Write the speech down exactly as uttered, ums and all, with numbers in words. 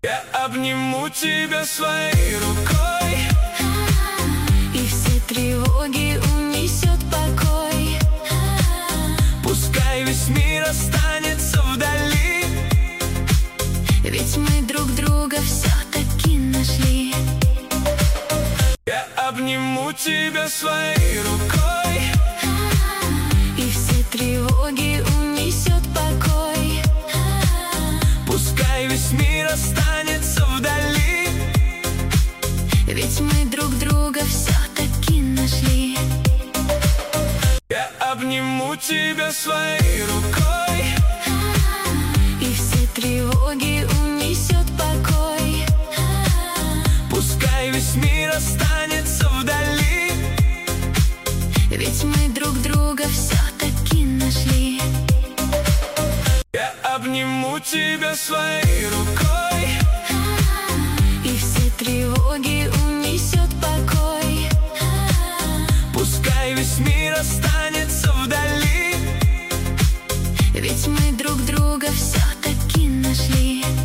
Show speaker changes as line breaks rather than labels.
Я обниму тебя своей рукой,
и все тревоги унесет покой.
Пускай весь мир останется вдали,
Ведь мы друг друга все-таки нашли.
Я обниму тебя своей рукой,
и все тревоги унесет покой.
Пускай весь мир останется вдали,
Ведь мы друг друга все-таки нашли.
Я обниму тебя своей рукой,
и все тревоги унесет покой.
Пускай весь мир останется вдали,
Ведь мы друг друга все-таки нашли.
Я обниму тебя своей рукой,
и все тревоги унесет покой.
Пускай весь мир останется вдали,
Ведь мы друг друга все-таки нашли.